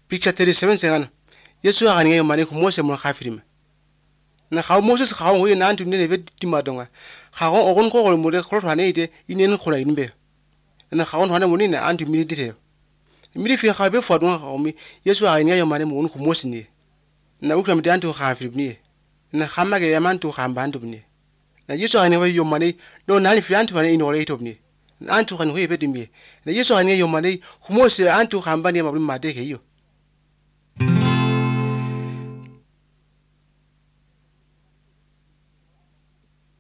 picture 37 sengana Yesu agani ngayo mane ku Mose mo khafirima na khaw Moses khaw ho na antu ne be timadonga khaw ogon ko mo de kholo thane ide inen khola inbe na khaw thane mo ni na antu mi dite mi fi khaw be fodon khaw mi Yesu agani ngayo mane mo ku Mose ni na ukram de antu khafirimi na khamage yamantu khambandu ni na Yesu agani ngayo mane no na ni fi antu ne ino le itobni antu kan ho be dimbi na Yesu agani ngayo mane ku Mose antu khambani ma made ke yo